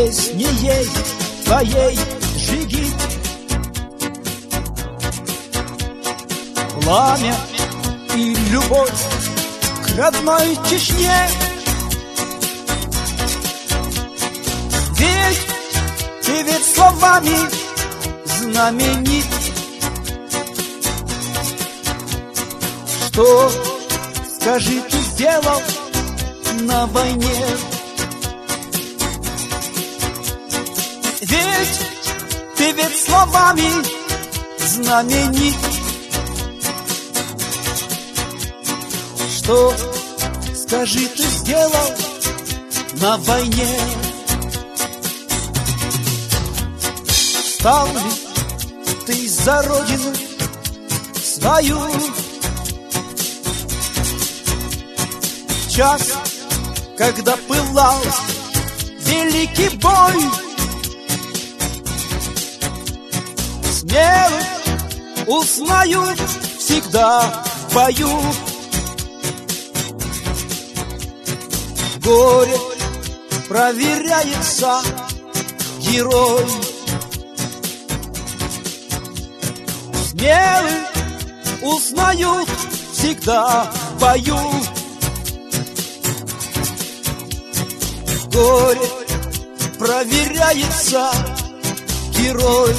песни ей твоей Джигит. Пламя и любовь к родной Чечне. Ведь словами знаменит. Что, скажи, ты сделал на войне? Ведь словами знаменит. Что, скажи, ты сделал на войне? Стал ли ты за родину свою? Час, когда пылал великий бой, смелых узнают всегда в бою. Горе проверяется герой. Смелых узнают всегда в бою. Горе проверяется герой.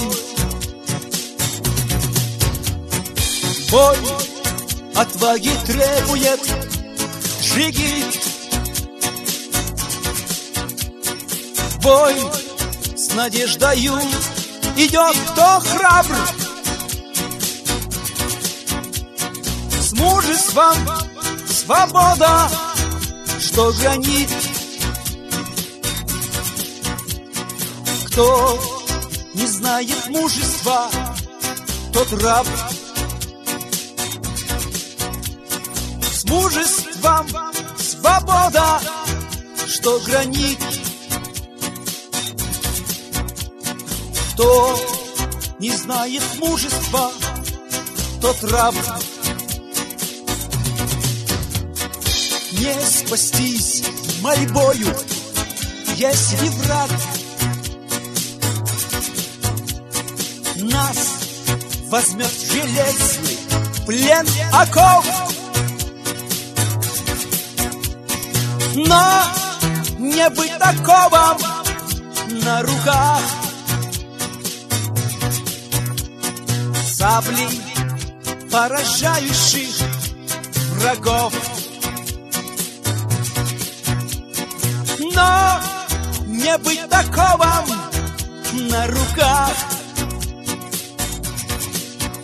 Бой отваги требует Джигит. Бой с надеждою идет кто храбр. С мужеством свобода, что гранит. Кто не знает мужества, тот раб. С мужеством свобода, что гранит. Кто не знает мужества, тот раб. Не спастись мольбою, если враг нас возьмет в железный плен оков. Но не быть таковым на руках. Саблей поражающих врагов. Но не быть таковым на руках.